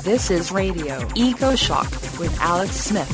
This is Radio Eco Shock with Alex Smith.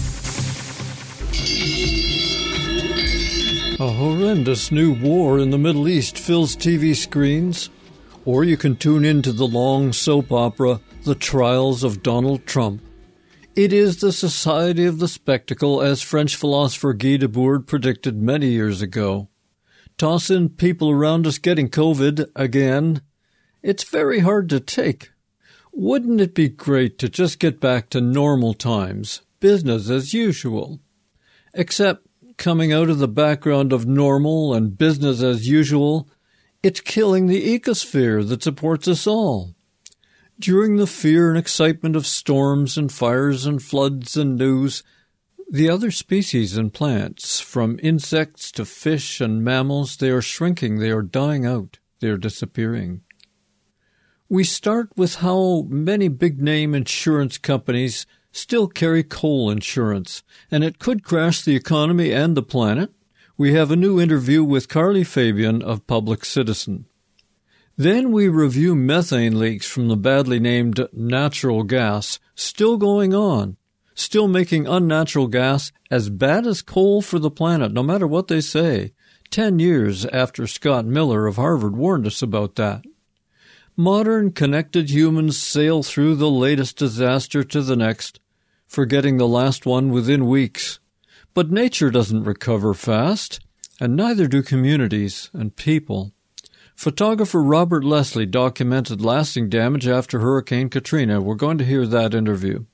A horrendous new war in the Middle East fills TV screens, or you can tune into the long soap opera, The Trials of Donald Trump. It is the society of the spectacle, as French philosopher Guy Debord predicted many years ago. Toss in people around us getting COVID again. It's very hard to take. Wouldn't it be great to just get back to normal times, business as usual? Except, coming out of the background of normal and business as usual, it's killing the ecosphere that supports us all. During the fear and excitement of storms and fires and floods and news, the other species and plants, from insects to fish and mammals, they are shrinking, they are dying out, they are disappearing. We start with how many big-name insurance companies still carry coal insurance, and it could crash the economy and the planet. We have a new interview with Carly Fabian of Public Citizen. Then we review methane leaks from the badly named natural gas, still going on, still making unnatural gas as bad as coal for the planet, no matter what they say, 10 years after Scott Miller of Harvard warned us about that. Modern, connected humans sail through the latest disaster to the next, forgetting the last one within weeks. But nature doesn't recover fast, and neither do communities and people. Photographer Robert Leslie documented lasting damage after Hurricane Katrina. We're going to hear that interview.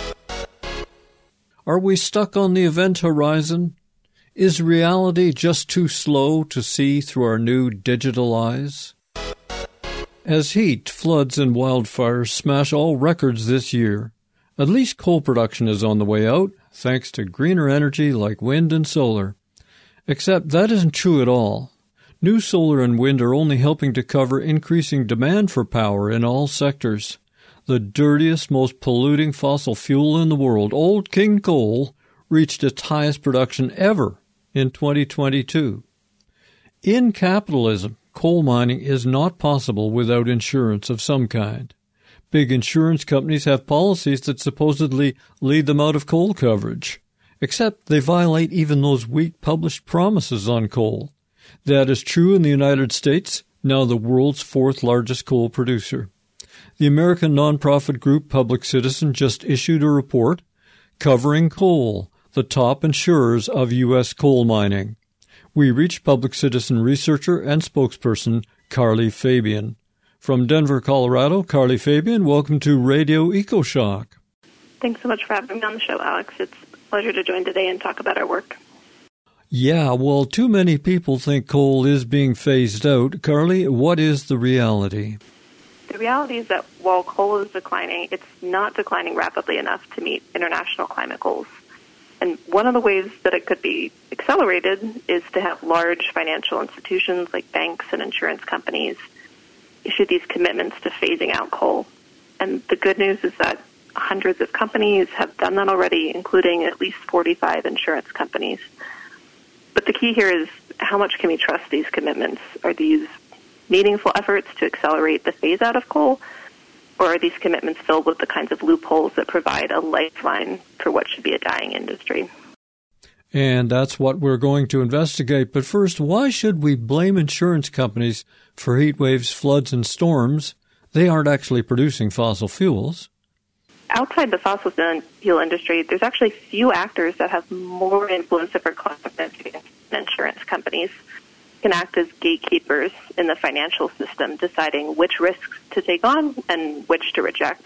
Are we stuck on the event horizon? Is reality just too slow to see through our new digital eyes? As heat, floods, and wildfires smash all records this year, at least coal production is on the way out, thanks to greener energy like wind and solar. Except that isn't true at all. New solar and wind are only helping to cover increasing demand for power in all sectors. The dirtiest, most polluting fossil fuel in the world, Old King Coal, reached its highest production ever in 2022. In capitalism, coal mining is not possible without insurance of some kind. Big insurance companies have policies that supposedly lead them out of coal coverage, except they violate even those weak published promises on coal. That is true in the United States, now the world's fourth largest coal producer. The American nonprofit group Public Citizen just issued a report covering coal, the top insurers of U.S. coal mining. We reached Public Citizen researcher and spokesperson Carly Fabian. From Denver, Colorado, Carly Fabian, welcome to Radio EcoShock. Thanks so much for having me on the show, Alex. It's a pleasure to join today and talk about our work. Yeah, well, too many people think coal is being phased out. Carly, what is the reality? The reality is that while coal is declining, it's not declining rapidly enough to meet international climate goals. And one of the ways that it could be accelerated is to have large financial institutions like banks and insurance companies issue these commitments to phasing out coal. And the good news is that hundreds of companies have done that already, including at least 45 insurance companies. But the key here is, how much can we trust these commitments? Are these meaningful efforts to accelerate the phase out of coal? Or are these commitments filled with the kinds of loopholes that provide a lifeline for what should be a dying industry? And that's what we're going to investigate. But first, why should we blame insurance companies for heat waves, floods, and storms? They aren't actually producing fossil fuels. Outside the fossil fuel industry, there's actually few actors that have more influence over climate than insurance companies. Can act as gatekeepers in the financial system, deciding which risks to take on and which to reject.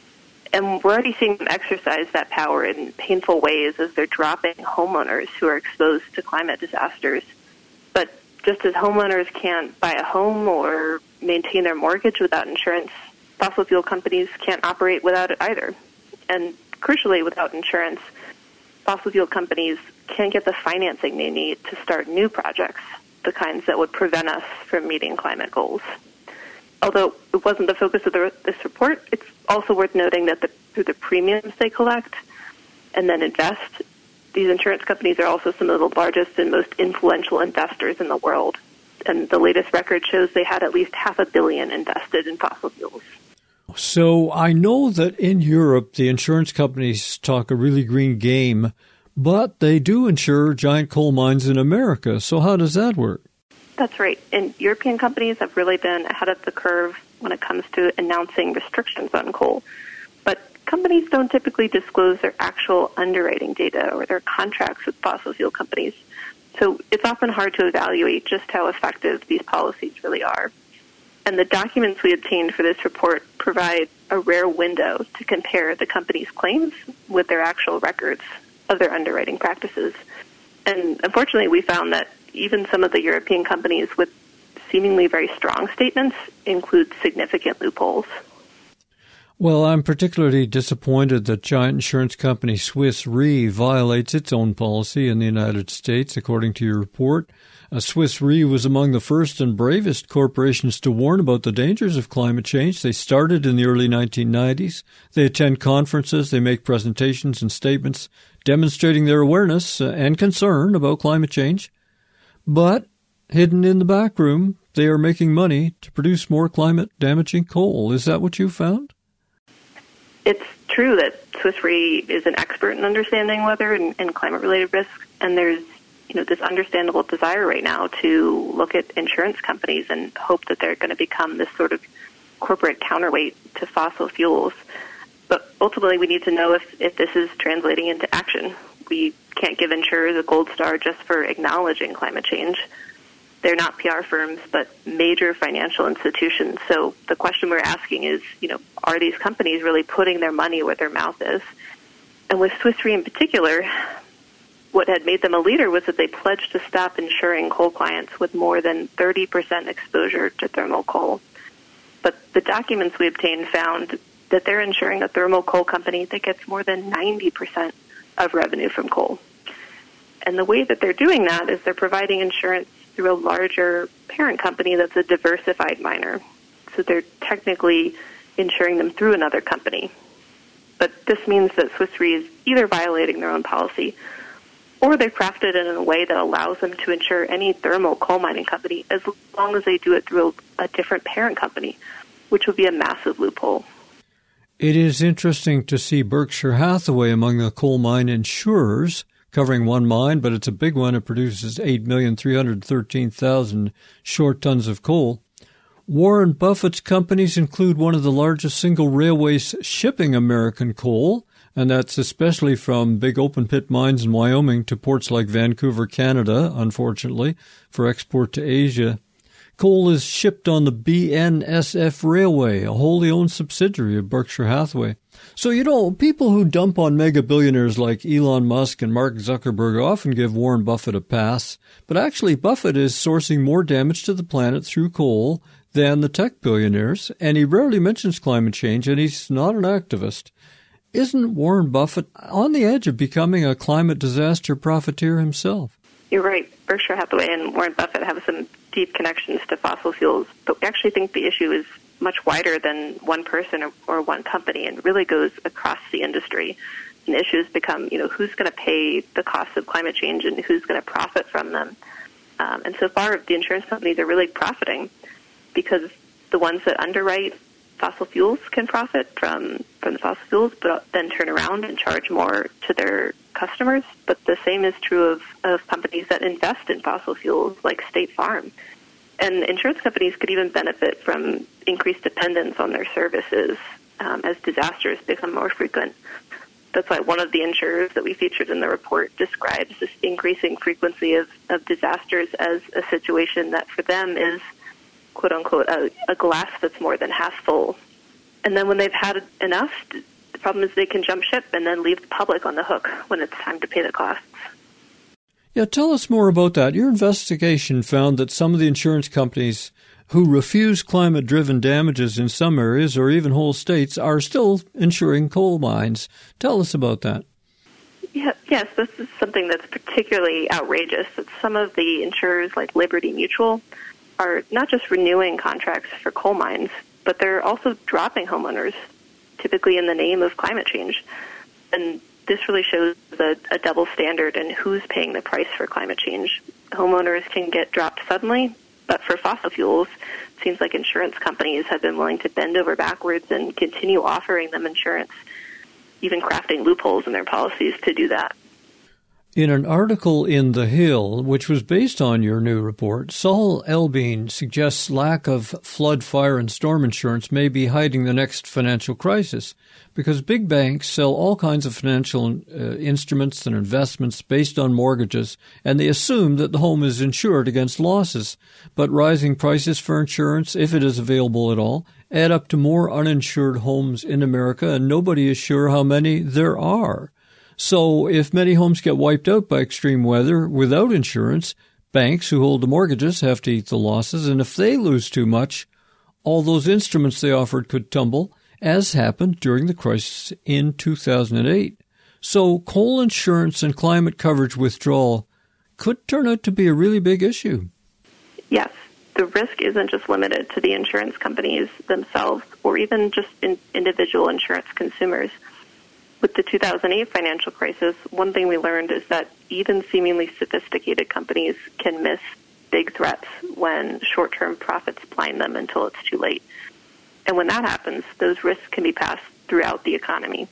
And we're already seeing them exercise that power in painful ways as they're dropping homeowners who are exposed to climate disasters. But just as homeowners can't buy a home or maintain their mortgage without insurance, fossil fuel companies can't operate without it either. And crucially, without insurance, fossil fuel companies can't get the financing they need to start new projects, the kinds that would prevent us from meeting climate goals. Although it wasn't the focus of this report, it's also worth noting that through the premiums they collect and then invest, these insurance companies are also some of the largest and most influential investors in the world. And the latest record shows they had at least $500 million invested in fossil fuels. So I know that in Europe, the insurance companies talk a really green game, but they do insure giant coal mines in America. So how does that work? That's right. And European companies have really been ahead of the curve when it comes to announcing restrictions on coal. But companies don't typically disclose their actual underwriting data or their contracts with fossil fuel companies. So it's often hard to evaluate just how effective these policies really are. And the documents we obtained for this report provide a rare window to compare the company's claims with their actual records of their underwriting practices. And unfortunately, we found that even some of the European companies with seemingly very strong statements include significant loopholes. Well, I'm particularly disappointed that giant insurance company Swiss Re violates its own policy in the United States, according to your report. Swiss Re was among the first and bravest corporations to warn about the dangers of climate change. They started in the early 1990s. They attend conferences, they make presentations and statements demonstrating their awareness and concern about climate change. But hidden in the back room, they are making money to produce more climate-damaging coal. Is that what you found? It's true that Swiss Re is an expert in understanding weather and climate-related risks, and there's this understandable desire right now to look at insurance companies and hope that they're going to become this sort of corporate counterweight to fossil fuels. But ultimately, we need to know if this is translating into action. We can't give insurers a gold star just for acknowledging climate change. They're not PR firms, but major financial institutions. So the question we're asking is, are these companies really putting their money where their mouth is? And with Swiss Re in particular, what had made them a leader was that they pledged to stop insuring coal clients with more than 30% exposure to thermal coal. But the documents we obtained found that they're insuring a thermal coal company that gets more than 90% of revenue from coal. And the way that they're doing that is they're providing insurance through a larger parent company that's a diversified miner. So they're technically insuring them through another company. But this means that Swiss Re is either violating their own policy or they've crafted it in a way that allows them to insure any thermal coal mining company as long as they do it through a different parent company, which would be a massive loophole. It is interesting to see Berkshire Hathaway among the coal mine insurers, covering one mine, but it's a big one. It produces 8,313,000 short tons of coal. Warren Buffett's companies include one of the largest single railways shipping American coal, and that's especially from big open-pit mines in Wyoming to ports like Vancouver, Canada, unfortunately, for export to Asia. Coal is shipped on the BNSF Railway, a wholly owned subsidiary of Berkshire Hathaway. So, people who dump on mega-billionaires like Elon Musk and Mark Zuckerberg often give Warren Buffett a pass, but actually Buffett is sourcing more damage to the planet through coal than the tech billionaires, and he rarely mentions climate change, and he's not an activist. Isn't Warren Buffett on the edge of becoming a climate disaster profiteer himself? You're right. Berkshire Hathaway and Warren Buffett have some deep connections to fossil fuels, but we actually think the issue is much wider than one person or one company and really goes across the industry. And issues become, who's going to pay the costs of climate change and who's going to profit from them. And so far, the insurance companies are really profiting because the ones that underwrite fossil fuels can profit from the fossil fuels, but then turn around and charge more to their customers. But the same is true of companies that invest in fossil fuels like State Farm. And insurance companies could even benefit from increased dependence on their services as disasters become more frequent. That's why one of the insurers that we featured in the report describes this increasing frequency of disasters as a situation that for them is, quote unquote, a glass that's more than half full. And then when they've had enough, the problem is they can jump ship and then leave the public on the hook when it's time to pay the costs. Yeah, tell us more about that. Your investigation found that some of the insurance companies who refuse climate-driven damages in some areas or even whole states are still insuring coal mines. Tell us about that. Yes, this is something that's particularly outrageous. That some of the insurers like Liberty Mutual are not just renewing contracts for coal mines, but they're also dropping homeowners, typically in the name of climate change. And this really shows a double standard in who's paying the price for climate change. Homeowners can get dropped suddenly, but for fossil fuels, seems like insurance companies have been willing to bend over backwards and continue offering them insurance, even crafting loopholes in their policies to do that. In an article in The Hill, which was based on your new report, Saul Elbeen suggests lack of flood, fire, and storm insurance may be hiding the next financial crisis because big banks sell all kinds of financial instruments and investments based on mortgages, and they assume that the home is insured against losses. But rising prices for insurance, if it is available at all, add up to more uninsured homes in America, and nobody is sure how many there are. So if many homes get wiped out by extreme weather without insurance, banks who hold the mortgages have to eat the losses, and if they lose too much, all those instruments they offered could tumble, as happened during the crisis in 2008. So coal insurance and climate coverage withdrawal could turn out to be a really big issue. Yes, the risk isn't just limited to the insurance companies themselves or even just individual insurance consumers. With the 2008 financial crisis, one thing we learned is that even seemingly sophisticated companies can miss big threats when short-term profits blind them until it's too late. And when that happens, those risks can be passed throughout the economy.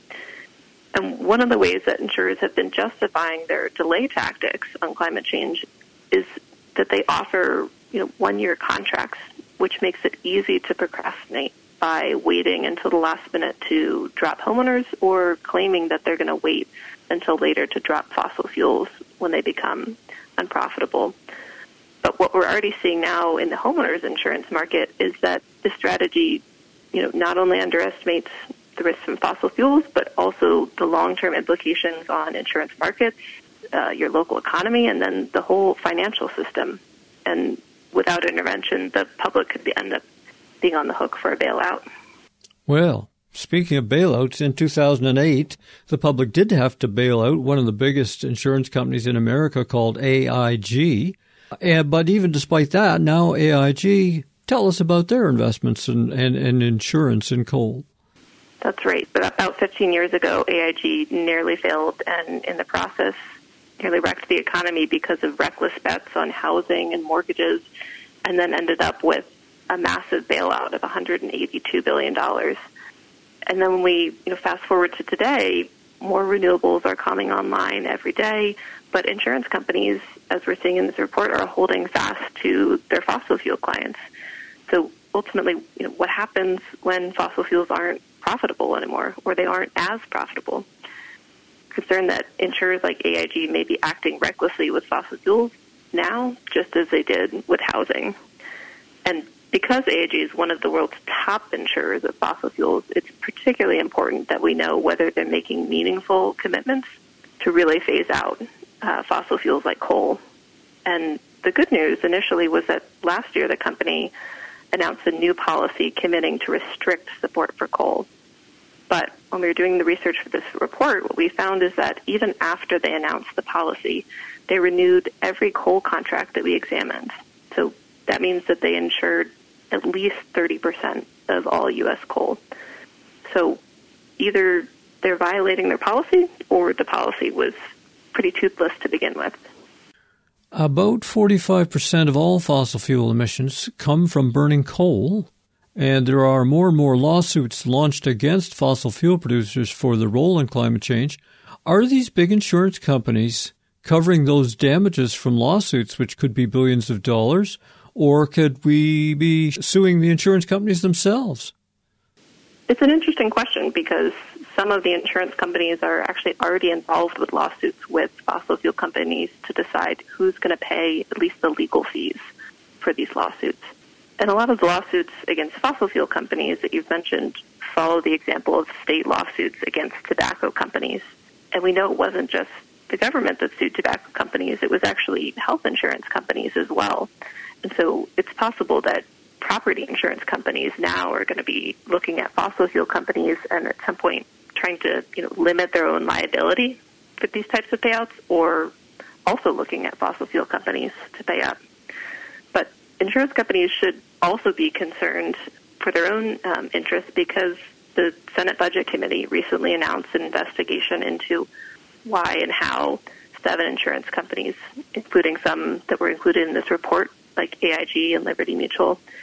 And one of the ways that insurers have been justifying their delay tactics on climate change is that they offer, one-year contracts, which makes it easy to procrastinate by waiting until the last minute to drop homeowners or claiming that they're going to wait until later to drop fossil fuels when they become unprofitable. But what we're already seeing now in the homeowners insurance market is that this strategy, not only underestimates the risks from fossil fuels, but also the long-term implications on insurance markets, your local economy, and then the whole financial system. And without intervention, the public could end up being on the hook for a bailout. Well, speaking of bailouts, in 2008, the public did have to bail out one of the biggest insurance companies in America called AIG. But even despite that, now AIG, tell us about their investments and insurance in coal. That's right. But about 15 years ago, AIG nearly failed and in the process nearly wrecked the economy because of reckless bets on housing and mortgages, and then ended up with a massive bailout of $182 billion. And then when we fast forward to today, more renewables are coming online every day, but insurance companies, as we're seeing in this report, are holding fast to their fossil fuel clients. So ultimately, what happens when fossil fuels aren't profitable anymore, or they aren't as profitable? Concerned that insurers like AIG may be acting recklessly with fossil fuels now, just as they did with housing. And because AIG is one of the world's top insurers of fossil fuels, it's particularly important that we know whether they're making meaningful commitments to really phase out fossil fuels like coal. And the good news initially was that last year the company announced a new policy committing to restrict support for coal. But when we were doing the research for this report, what we found is that even after they announced the policy, they renewed every coal contract that we examined. So that means that they insured at least 30% of all U.S. coal. So either they're violating their policy or the policy was pretty toothless to begin with. About 45% of all fossil fuel emissions come from burning coal, and there are more and more lawsuits launched against fossil fuel producers for their role in climate change. Are these big insurance companies covering those damages from lawsuits, which could be billions of dollars, or could we be suing the insurance companies themselves? It's an interesting question because some of the insurance companies are actually already involved with lawsuits with fossil fuel companies to decide who's going to pay at least the legal fees for these lawsuits. And a lot of the lawsuits against fossil fuel companies that you've mentioned follow the example of state lawsuits against tobacco companies. And we know it wasn't just the government that sued tobacco companies, it was actually health insurance companies as well. And so it's possible that property insurance companies now are going to be looking at fossil fuel companies and at some point trying to limit their own liability for these types of payouts, or also looking at fossil fuel companies to pay up. But insurance companies should also be concerned for their own interests because the Senate Budget Committee recently announced an investigation into why and how 7 insurance companies, including some that were included in this report, like AIG and Liberty Mutual,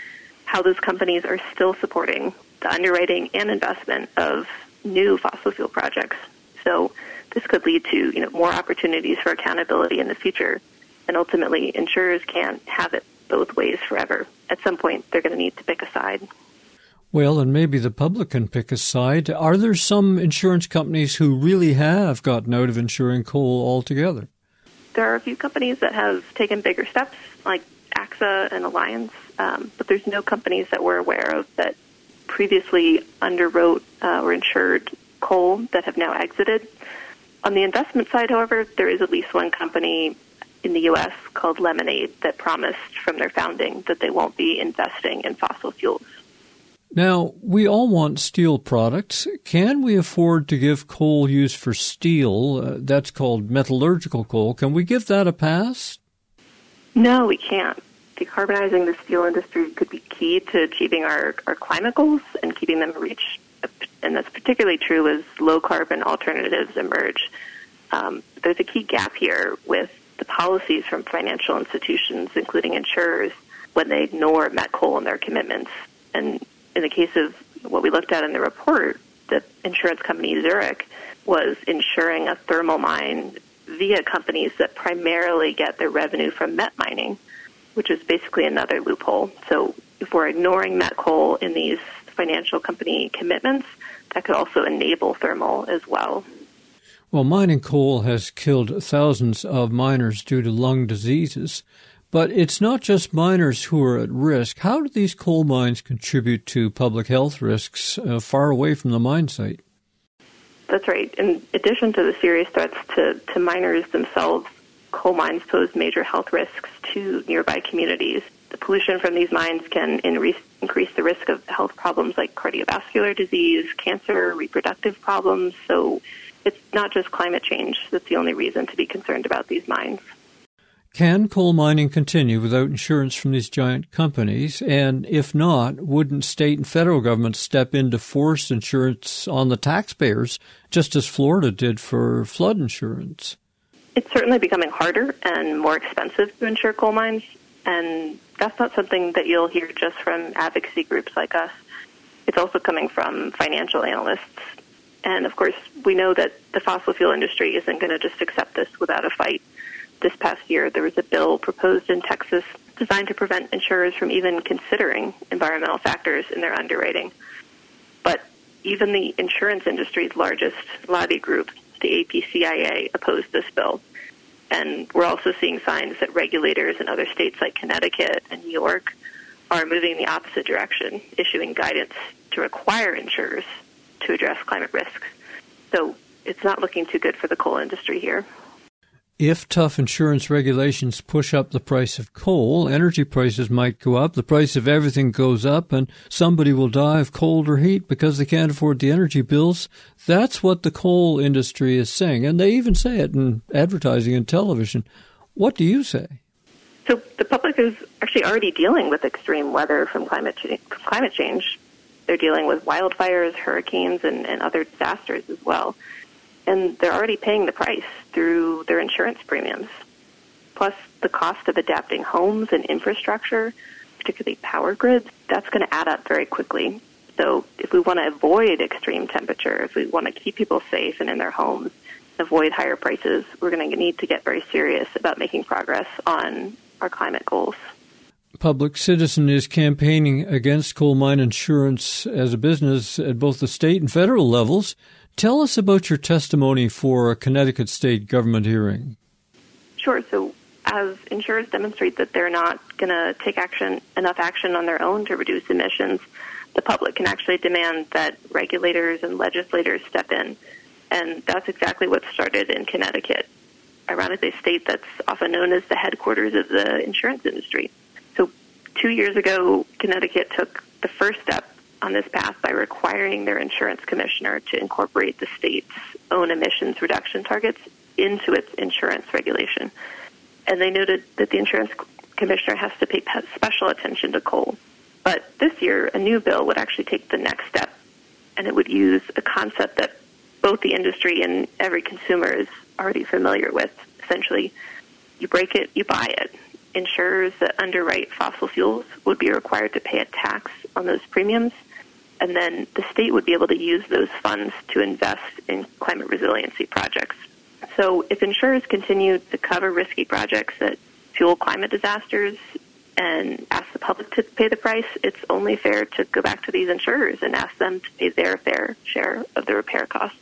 how those companies are still supporting the underwriting and investment of new fossil fuel projects. So this could lead to more opportunities for accountability in the future, and ultimately insurers can't have it both ways forever. At some point, they're going to need to pick a side. Well, and maybe the public can pick a side. Are there some insurance companies who really have gotten out of insuring coal altogether? There are a few companies that have taken bigger steps, like AXA and Alliance, but there's no companies that we're aware of that previously underwrote or insured coal that have now exited. On the investment side, however, there is at least one company in the U.S. called Lemonade that promised from their founding that they won't be investing in fossil fuels. Now, we all want steel products. Can we afford to give coal used for steel, that's called metallurgical coal, can we give that a pass? No, we can't. Decarbonizing the steel industry could be key to achieving our climate goals and keeping them reach. And that's particularly true as low-carbon alternatives emerge. There's a key gap here with the policies from financial institutions, including insurers, when they ignore met coal in their commitments. And in the case of what we looked at in the report, the insurance company Zurich was insuring a thermal mine via companies that primarily get their revenue from met mining, which is basically another loophole. So if we're ignoring met coal in these financial company commitments, that could also enable thermal as well. Well, mining coal has killed thousands of miners due to lung diseases, but it's not just miners who are at risk. How do these coal mines contribute to public health risks far away from the mine site? That's right. In addition to the serious threats to miners themselves, coal mines pose major health risks to nearby communities. The pollution from these mines can increase the risk of health problems like cardiovascular disease, cancer, reproductive problems. So it's not just climate change that's the only reason to be concerned about these mines. Can coal mining continue without insurance from these giant companies? And if not, wouldn't state and federal governments step in to force insurance on the taxpayers, just as Florida did for flood insurance? It's certainly becoming harder and more expensive to insure coal mines, and that's not something that you'll hear just from advocacy groups like us. It's also coming from financial analysts. And, of course, we know that the fossil fuel industry isn't going to just accept this without a fight. This past year, there was a bill proposed in Texas designed to prevent insurers from even considering environmental factors in their underwriting. But even the insurance industry's largest lobby group, the APCIA, opposed this bill. And we're also seeing signs that regulators in other states like Connecticut and New York are moving in the opposite direction, issuing guidance to require insurers to address climate risks. So it's not looking too good for the coal industry here. If tough insurance regulations push up the price of coal, energy prices might go up, the price of everything goes up, and somebody will die of cold or heat because they can't afford the energy bills. That's what the coal industry is saying, and they even say it in advertising and television. What do you say? So the public is actually already dealing with extreme weather from climate change. They're dealing with wildfires, hurricanes, and other disasters as well. And they're already paying the price through their insurance premiums. Plus, the cost of adapting homes and infrastructure, particularly power grids, that's going to add up very quickly. So if we want to avoid extreme temperature, if we want to keep people safe and in their homes, avoid higher prices, we're going to need to get very serious about making progress on our climate goals. Public Citizen is campaigning against coal mine insurance as a business at both the state and federal levels. Tell us about your testimony for a Connecticut state government hearing. Sure. So as insurers demonstrate that they're not going to take enough action on their own to reduce emissions, the public can actually demand that regulators and legislators step in. And that's exactly what started in Connecticut, ironically a state that's often known as the headquarters of the insurance industry. So 2 years ago, Connecticut took the first step on this path by requiring their insurance commissioner to incorporate the state's own emissions reduction targets into its insurance regulation. And they noted that the insurance commissioner has to pay special attention to coal. But this year, a new bill would actually take the next step, and it would use a concept that both the industry and every consumer is already familiar with. Essentially, you break it, you buy it. insurers that underwrite fossil fuels would be required to pay a tax on those premiums, and then the state would be able to use those funds to invest in climate resiliency projects. So if insurers continue to cover risky projects that fuel climate disasters and ask the public to pay the price, it's only fair to go back to these insurers and ask them to pay their fair share of the repair costs.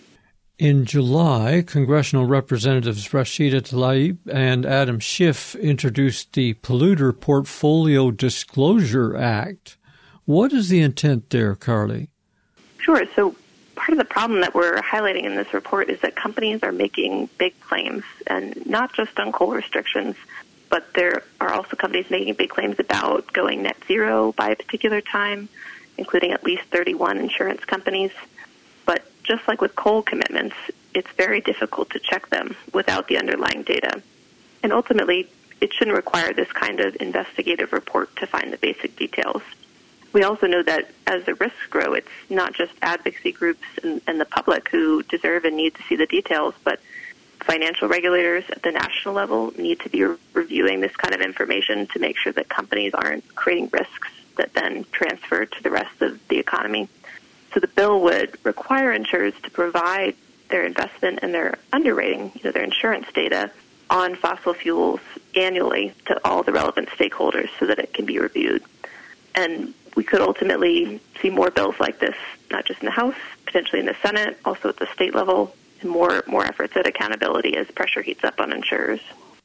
In July, Congressional Representatives Rashida Tlaib and Adam Schiff introduced the Polluter Portfolio Disclosure Act. What is the intent there, Carly? Sure. So part of the problem that we're highlighting in this report is that companies are making big claims, and not just on coal restrictions, but there are also companies making big claims about going net zero by a particular time, including at least 31 insurance companies. But just like with coal commitments, it's very difficult to check them without the underlying data. And ultimately, it shouldn't require this kind of investigative report to find the basic details. We also know that as the risks grow, it's not just advocacy groups and the public who deserve and need to see the details, but financial regulators at the national level need to be reviewing this kind of information to make sure that companies aren't creating risks that then transfer to the rest of the economy. So the bill would require insurers to provide their investment and their underwriting, their insurance data on fossil fuels annually to all the relevant stakeholders so that it can be reviewed. And we could ultimately see more bills like this, not just in the House, potentially in the Senate, also at the state level, and more efforts at accountability as pressure heats up on insurers.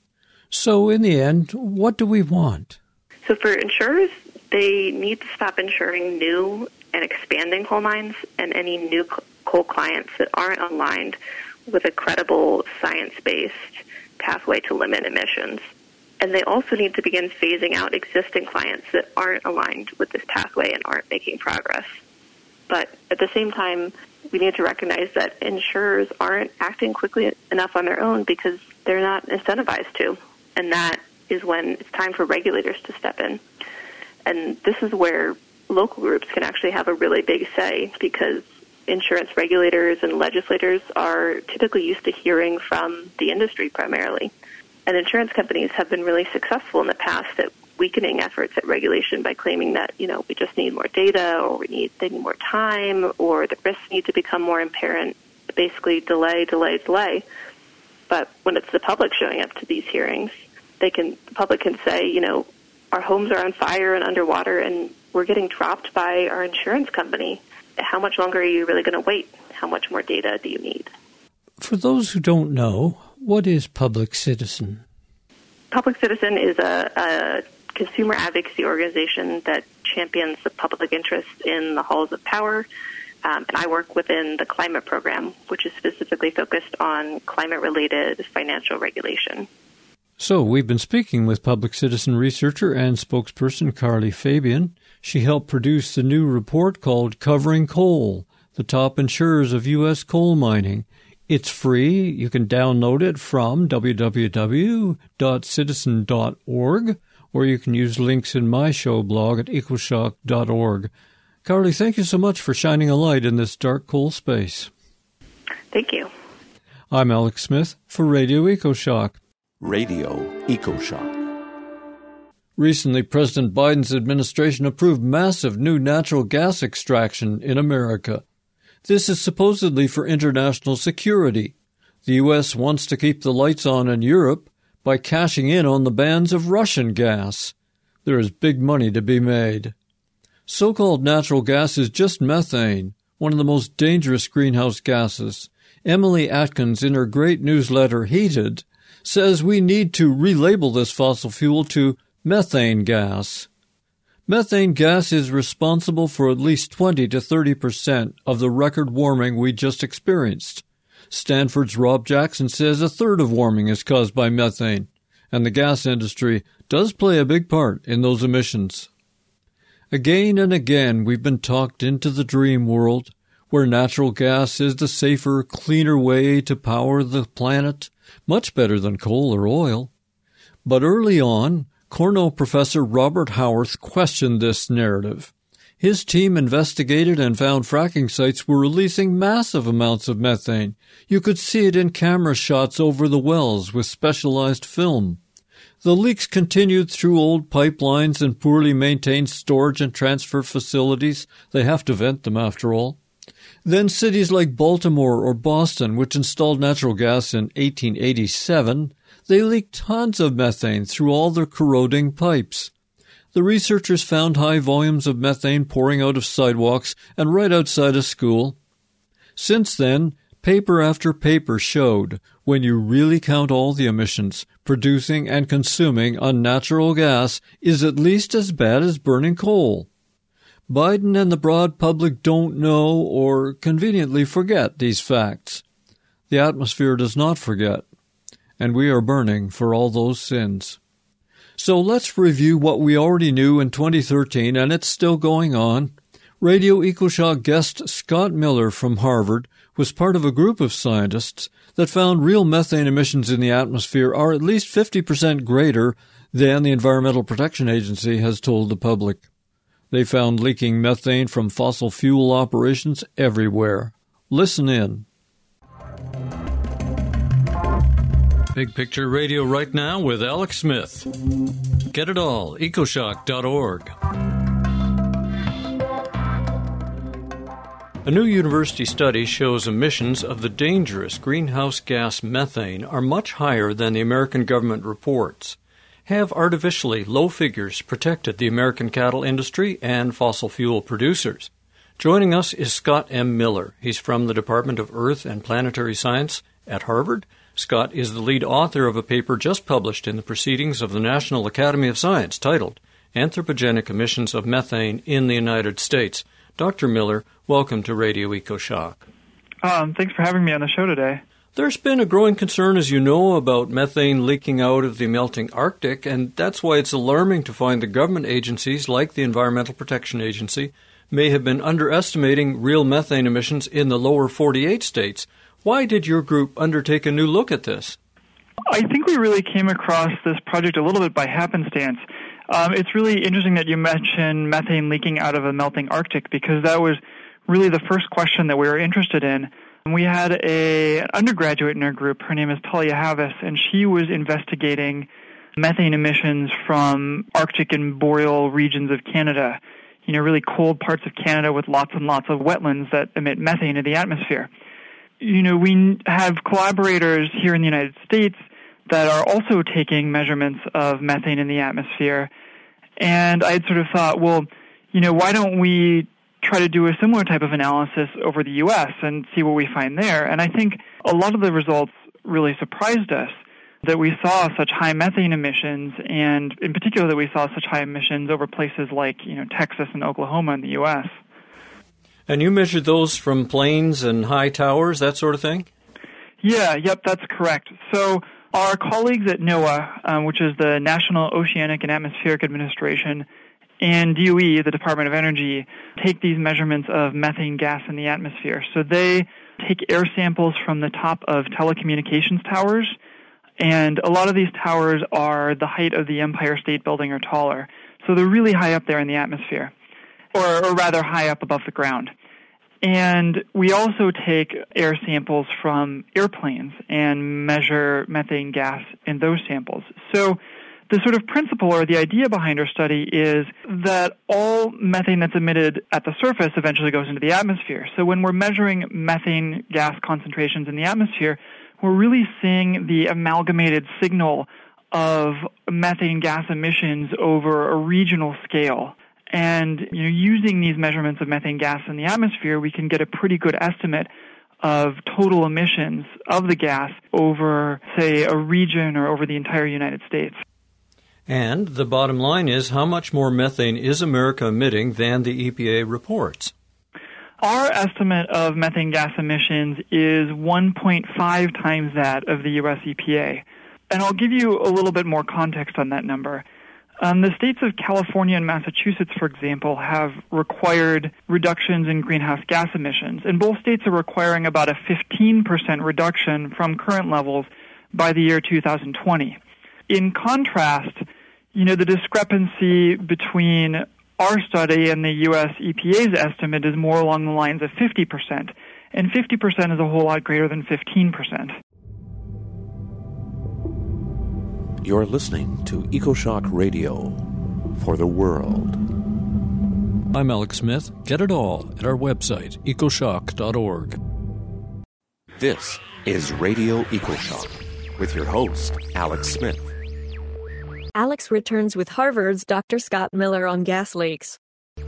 So in the end, what do we want? So for insurers, they need to stop insuring new and expanding coal mines and any new coal clients that aren't aligned with a credible science-based pathway to limit emissions. And they also need to begin phasing out existing clients that aren't aligned with this pathway and aren't making progress. But at the same time, we need to recognize that insurers aren't acting quickly enough on their own because they're not incentivized to. And that is when it's time for regulators to step in. And this is where local groups can actually have a really big say, because insurance regulators and legislators are typically used to hearing from the industry primarily. And insurance companies have been really successful in the past at weakening efforts at regulation by claiming that, we just need more data, or they need more time, or the risks need to become more apparent, basically delay. But when it's the public showing up to these hearings, the public can say, our homes are on fire and underwater, and we're getting dropped by our insurance company. How much longer are you really going to wait? How much more data do you need? For those who don't know, what is Public Citizen? Public Citizen is a consumer advocacy organization that champions the public interest in the halls of power. And I work within the climate program, which is specifically focused on climate-related financial regulation. So we've been speaking with Public Citizen researcher and spokesperson Carly Fabian. She helped produce the new report called Covering Coal, the Top Insurers of U.S. Coal Mining. It's free. You can download it from www.citizen.org, or you can use links in my show blog at ecoshock.org. Carly, thank you so much for shining a light in this dark coal space. Thank you. I'm Alex Smith for Radio EcoShock. Radio EcoShock. Recently, President Biden's administration approved massive new natural gas extraction in America. This is supposedly for international security. The U.S. wants to keep the lights on in Europe by cashing in on the bans of Russian gas. There is big money to be made. So-called natural gas is just methane, one of the most dangerous greenhouse gases. Emily Atkins, in her great newsletter Heated, says we need to relabel this fossil fuel to methane gas. Methane gas is responsible for at least 20 to 30% of the record warming we just experienced. Stanford's Rob Jackson says a third of warming is caused by methane, and the gas industry does play a big part in those emissions. Again and again, we've been talked into the dream world, where natural gas is the safer, cleaner way to power the planet, much better than coal or oil. But early on, Cornell professor Robert Howarth questioned this narrative. His team investigated and found fracking sites were releasing massive amounts of methane. You could see it in camera shots over the wells with specialized film. The leaks continued through old pipelines and poorly maintained storage and transfer facilities. They have to vent them, after all. Then cities like Baltimore or Boston, which installed natural gas in 1887, they leaked tons of methane through all their corroding pipes. The researchers found high volumes of methane pouring out of sidewalks and right outside a school. Since then, paper after paper showed, when you really count all the emissions, producing and consuming unnatural gas is at least as bad as burning coal. Biden and the broad public don't know or conveniently forget these facts. The atmosphere does not forget, and we are burning for all those sins. So let's review what we already knew in 2013, and it's still going on. Radio EcoShock guest Scott Miller from Harvard was part of a group of scientists that found real methane emissions in the atmosphere are at least 50% greater than the Environmental Protection Agency has told the public. They found leaking methane from fossil fuel operations everywhere. Listen in. Big Picture Radio right now with Alex Smith. Get it all, ecoshock.org. A new university study shows emissions of the dangerous greenhouse gas methane are much higher than the American government reports. Have artificially low figures protected the American cattle industry and fossil fuel producers? Joining us is Scott M. Miller. He's from the Department of Earth and Planetary Science at Harvard. Scott is the lead author of a paper just published in the Proceedings of the National Academy of Science titled Anthropogenic Emissions of Methane in the United States. Dr. Miller, welcome to Radio EcoShock. Thanks for having me on the show today. There's been a growing concern, as you know, about methane leaking out of the melting Arctic, and that's why it's alarming to find the government agencies, like the Environmental Protection Agency, may have been underestimating real methane emissions in the lower 48 states. Why did your group undertake a new look at this? I think we really came across this project a little bit by happenstance. It's really interesting that you mentioned methane leaking out of a melting Arctic, because that was really the first question that we were interested in. We had an undergraduate in our group. Her name is Talia Havis, and she was investigating methane emissions from Arctic and boreal regions of Canada, really cold parts of Canada with lots and lots of wetlands that emit methane into the atmosphere. We have collaborators here in the United States that are also taking measurements of methane in the atmosphere, and I had sort of thought, why don't we try to do a similar type of analysis over the U.S. and see what we find there. And I think a lot of the results really surprised us, that we saw such high methane emissions, and in particular that we saw such high emissions over places like Texas and Oklahoma in the U.S. And you measured those from planes and high towers, that sort of thing? Yep, that's correct. So our colleagues at NOAA, which is the National Oceanic and Atmospheric Administration, and DOE, the Department of Energy, take these measurements of methane gas in the atmosphere. So they take air samples from the top of telecommunications towers, and a lot of these towers are the height of the Empire State Building or taller. So they're really high up there in the atmosphere, or rather high up above the ground. And we also take air samples from airplanes and measure methane gas in those samples. So the sort of principle or the idea behind our study is that all methane that's emitted at the surface eventually goes into the atmosphere. So when we're measuring methane gas concentrations in the atmosphere, we're really seeing the amalgamated signal of methane gas emissions over a regional scale. And using these measurements of methane gas in the atmosphere, we can get a pretty good estimate of total emissions of the gas over, say, a region or over the entire United States. And the bottom line is, how much more methane is America emitting than the EPA reports? Our estimate of methane gas emissions is 1.5 times that of the U.S. EPA. And I'll give you a little bit more context on that number. The states of California and Massachusetts, for example, have required reductions in greenhouse gas emissions. And both states are requiring about a 15% reduction from current levels by the year 2020. In contrast, the discrepancy between our study and the U.S. EPA's estimate is more along the lines of 50%, and 50% is a whole lot greater than 15%. You're listening to EcoShock Radio for the world. I'm Alex Smith. Get it all at our website, ecoshock.org. This is Radio EcoShock with your host, Alex Smith. Alex returns with Harvard's Dr. Scott Miller on gas leaks.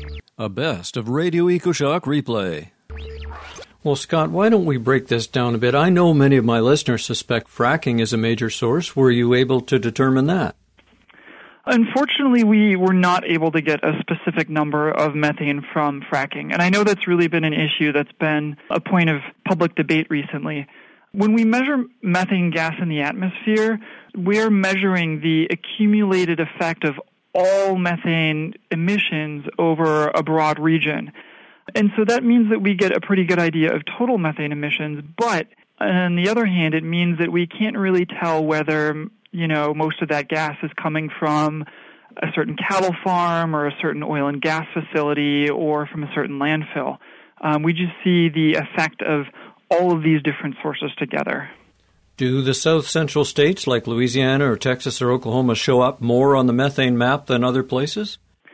A best of Radio EcoShock replay. Well, Scott, why don't we break this down a bit? I know many of my listeners suspect fracking is a major source. Were you able to determine that? Unfortunately, we were not able to get a specific number of methane from fracking. And I know that's really been an issue that's been a point of public debate recently. When we measure methane gas in the atmosphere, we're measuring the accumulated effect of all methane emissions over a broad region. And so that means that we get a pretty good idea of total methane emissions, but on the other hand, it means that we can't really tell whether, most of that gas is coming from a certain cattle farm or a certain oil and gas facility or from a certain landfill. We just see the effect of all of these different sources together. Do the south central states like Louisiana or Texas or Oklahoma show up more on the methane map than other places?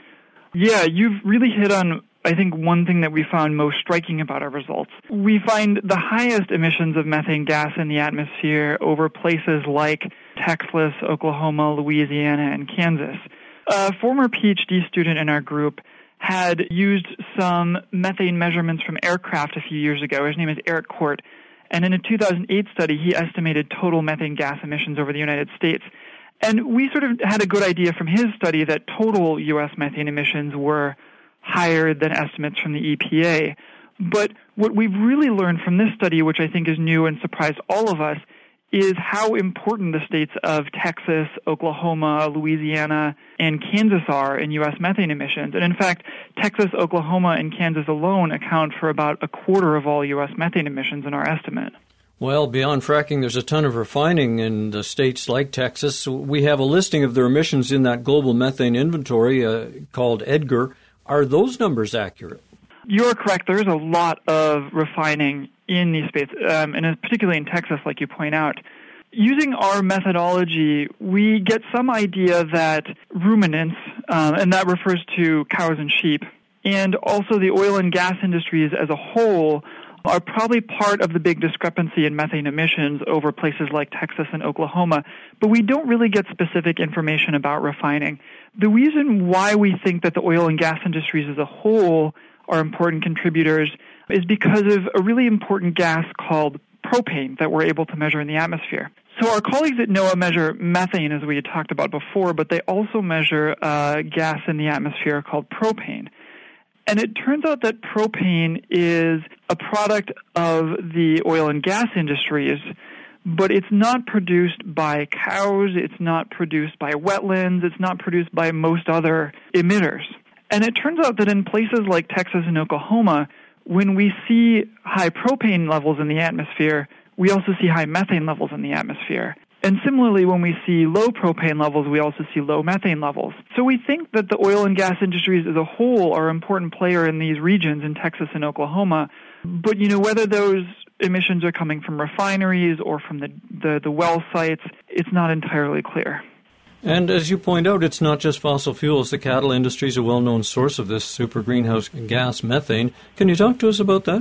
Yeah, you've really hit on, I think, one thing that we found most striking about our results. We find the highest emissions of methane gas in the atmosphere over places like Texas, Oklahoma, Louisiana, and Kansas. A former PhD student in our group had used some methane measurements from aircraft a few years ago. His name is Eric Court. And in a 2008 study, he estimated total methane gas emissions over the United States. And we sort of had a good idea from his study that total U.S. methane emissions were higher than estimates from the EPA. But what we've really learned from this study, which I think is new and surprised all of us, is how important the states of Texas, Oklahoma, Louisiana, and Kansas are in U.S. methane emissions. And in fact, Texas, Oklahoma, and Kansas alone account for about a quarter of all U.S. methane emissions in our estimate. Well, beyond fracking, there's a ton of refining in the states like Texas. We have a listing of their emissions in that global methane inventory called EDGAR. Are those numbers accurate? You're correct. There's a lot of refining in these states, and particularly in Texas, like you point out. Using our methodology, we get some idea that ruminants, and that refers to cows and sheep, and also the oil and gas industries as a whole are probably part of the big discrepancy in methane emissions over places like Texas and Oklahoma, but we don't really get specific information about refining. The reason why we think that the oil and gas industries as a whole are important contributors is because of a really important gas called propane that we're able to measure in the atmosphere. So our colleagues at NOAA measure methane, as we had talked about before, but they also measure a gas in the atmosphere called propane. And it turns out that propane is a product of the oil and gas industries, but it's not produced by cows, it's not produced by wetlands, it's not produced by most other emitters. And it turns out that in places like Texas and Oklahoma, when we see high propane levels in the atmosphere, we also see high methane levels in the atmosphere. And similarly, when we see low propane levels, we also see low methane levels. So we think that the oil and gas industries as a whole are an important player in these regions in Texas and Oklahoma. But, whether those emissions are coming from refineries or from the well sites, it's not entirely clear. And as you point out, it's not just fossil fuels. The cattle industry is a well-known source of this super greenhouse gas methane. Can you talk to us about that?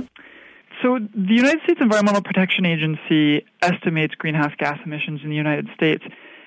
So the United States Environmental Protection Agency estimates greenhouse gas emissions in the United States.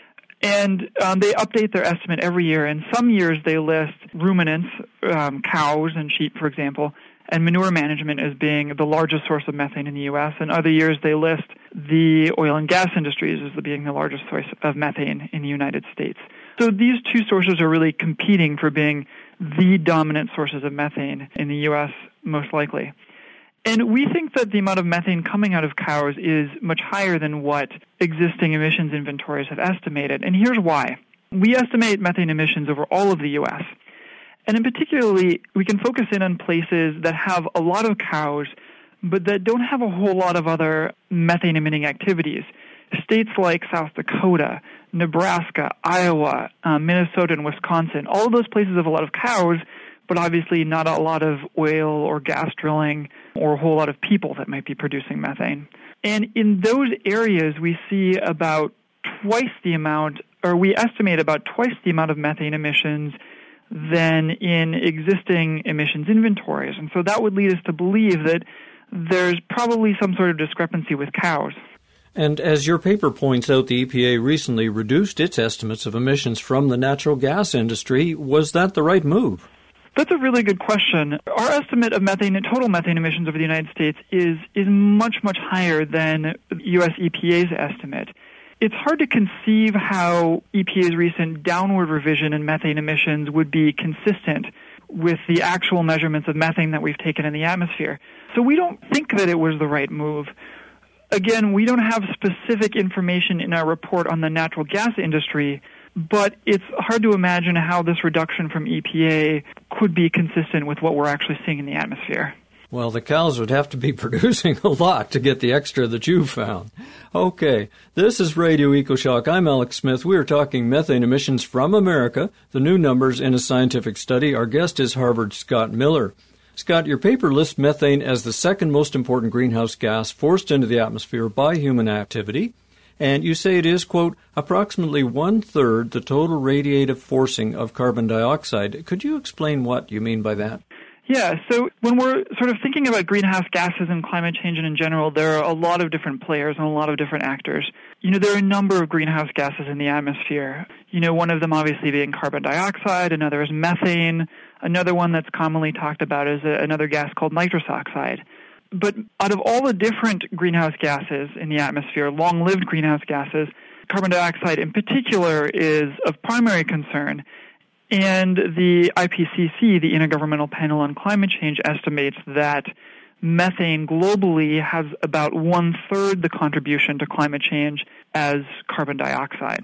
And they update their estimate every year. And some years they list ruminants, cows and sheep, for example, and manure management as being the largest source of methane in the U.S. And other years they list the oil and gas industries as being the largest source of methane in the United States. So these two sources are really competing for being the dominant sources of methane in the U.S., most likely. And we think that the amount of methane coming out of cows is much higher than what existing emissions inventories have estimated. And here's why. We estimate methane emissions over all of the U.S., and in particularly, we can focus in on places that have a lot of cows, but that don't have a whole lot of other methane-emitting activities. States like South Dakota, Nebraska, Iowa, Minnesota, and Wisconsin, all of those places have a lot of cows, but obviously not a lot of oil or gas drilling or a whole lot of people that might be producing methane. And in those areas, we see about twice the amount we estimate about twice the amount of methane emissions than in existing emissions inventories. And so that would lead us to believe that there's probably some sort of discrepancy with cows. And as your paper points out, the EPA recently reduced its estimates of emissions from the natural gas industry. Was that the right move? That's a really good question. Our estimate of total methane emissions over the United States is much, much higher than U.S. EPA's estimate. It's hard to conceive how EPA's recent downward revision in methane emissions would be consistent with the actual measurements of methane that we've taken in the atmosphere. So we don't think that it was the right move. Again, we don't have specific information in our report on the natural gas industry, but it's hard to imagine how this reduction from EPA could be consistent with what we're actually seeing in the atmosphere. Well, the cows would have to be producing a lot to get the extra that you found. Okay, this is Radio EcoShock. I'm Alex Smith. We're talking methane emissions from America, the new numbers in a scientific study. Our guest is Harvard's Scott Miller. Scott, your paper lists methane as the second most important greenhouse gas forced into the atmosphere by human activity. And you say it is, quote, approximately one-third the total radiative forcing of carbon dioxide. Could you explain what you mean by that? Yeah, so when we're sort of thinking about greenhouse gases and climate change in general, there are a lot of different players and a lot of different actors. There are a number of greenhouse gases in the atmosphere. One of them obviously being carbon dioxide, another is methane, another one that's commonly talked about is another gas called nitrous oxide. But out of all the different greenhouse gases in the atmosphere, long-lived greenhouse gases, carbon dioxide in particular is of primary concern. And the IPCC, the Intergovernmental Panel on Climate Change, estimates that methane globally has about one-third the contribution to climate change as carbon dioxide.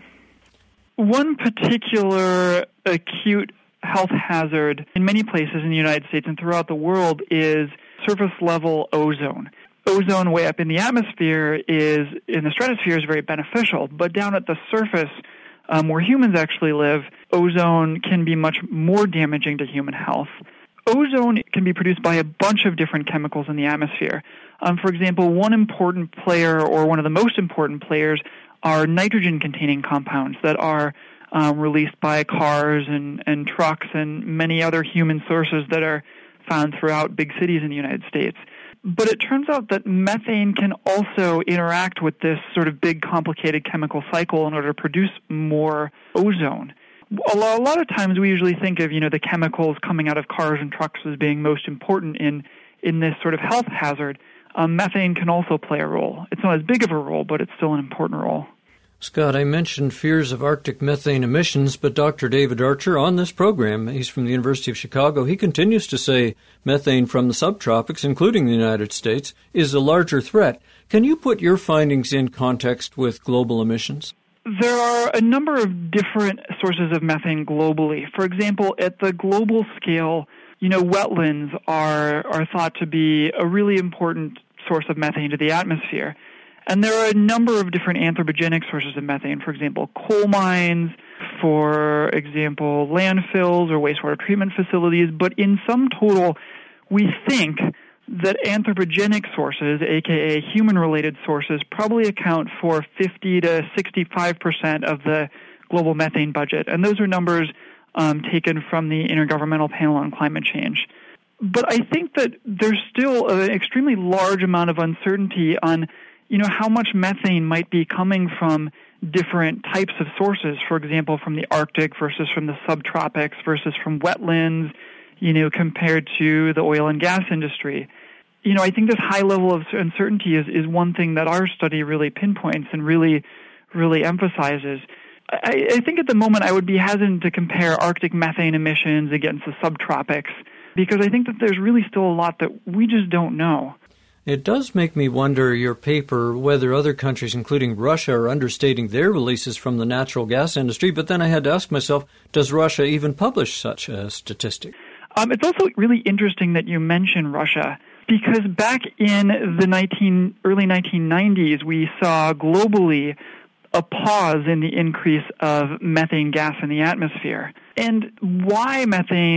One particular acute health hazard in many places in the United States and throughout the world is surface-level ozone. Ozone way up in the atmosphere in the stratosphere is very beneficial, but down at the surface where humans actually live, ozone can be much more damaging to human health. Ozone can be produced by a bunch of different chemicals in the atmosphere. For example, one important player, or one of the most important players, are nitrogen-containing compounds that are released by cars and trucks and many other human sources that are found throughout big cities in the United States. But it turns out that methane can also interact with this sort of big, complicated chemical cycle in order to produce more ozone. A lot of times we usually think of, the chemicals coming out of cars and trucks as being most important in this sort of health hazard. Methane can also play a role. It's not as big of a role, but it's still an important role. Scott, I mentioned fears of Arctic methane emissions, but Dr. David Archer on this program, he's from the University of Chicago, he continues to say methane from the subtropics, including the United States, is a larger threat. Can you put your findings in context with global emissions? There are a number of different sources of methane globally. For example, at the global scale, wetlands are thought to be a really important source of methane to the atmosphere. And there are a number of different anthropogenic sources of methane, for example, coal mines, for example, landfills or wastewater treatment facilities. But in sum total, we think that anthropogenic sources, aka human-related sources, probably account for 50 to 65% of the global methane budget. And those are numbers taken from the Intergovernmental Panel on Climate Change. But I think that there's still an extremely large amount of uncertainty on how much methane might be coming from different types of sources, for example, from the Arctic versus from the subtropics versus from wetlands, compared to the oil and gas industry. I think this high level of uncertainty is one thing that our study really pinpoints and really, really emphasizes. I think at the moment I would be hesitant to compare Arctic methane emissions against the subtropics because I think that there's really still a lot that we just don't know. It does make me wonder, your paper, whether other countries, including Russia, are understating their releases from the natural gas industry. But then I had to ask myself, does Russia even publish such a statistic? It's also really interesting that you mention Russia, because back in the early 1990s, we saw globally a pause in the increase of methane gas in the atmosphere. And why